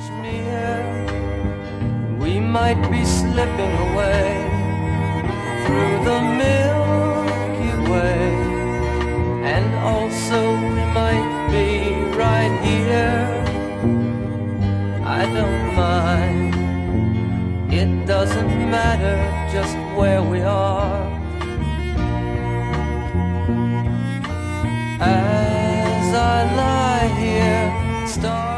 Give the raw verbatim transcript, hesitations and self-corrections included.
me here, we might be slipping away through the Milky Way, and also we might be right here. I don't mind, it doesn't matter just where we are. As I lie here, stars